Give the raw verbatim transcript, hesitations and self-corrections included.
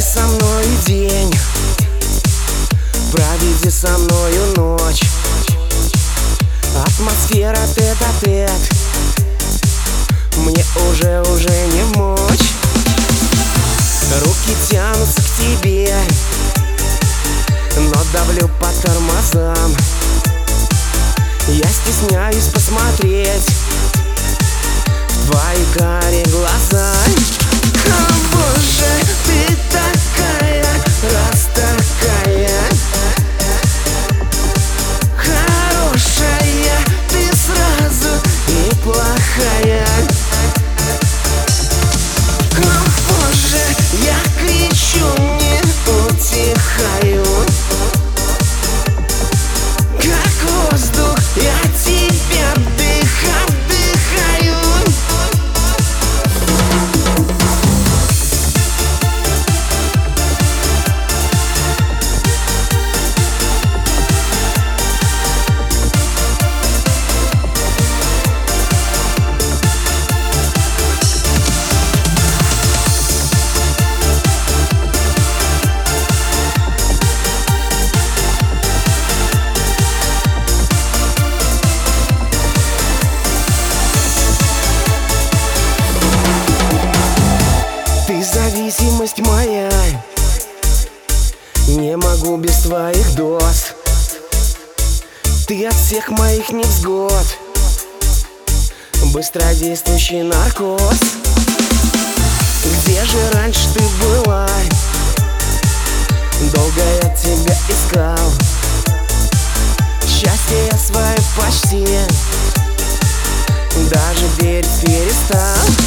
со мной день, проведи со мною ночь. Атмосфера тет-а-тет, мне уже, уже не мочь. Руки тянутся к тебе, но давлю по тормозам. Я стесняюсь посмотреть в твои карие глаза. О, боже, ты такая, раз такая хорошая, ты сразу и плохая. О, боже, я кричу, не утихаю. Как воздух, я тебя вдыхаю, вдыхаю. Ты зависимость моя, не могу без твоих доз. Ты от всех моих невзгод, быстродействующий наркоз. Где же раньше ты была? Долго я тебя искал. Счастье я свое почти даже верить перестал.